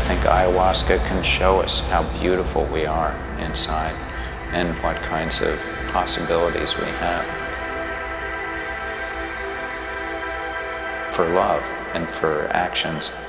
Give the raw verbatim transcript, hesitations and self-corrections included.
think ayahuasca can show us how beautiful we are inside and what kinds of possibilities we have for love and for actions.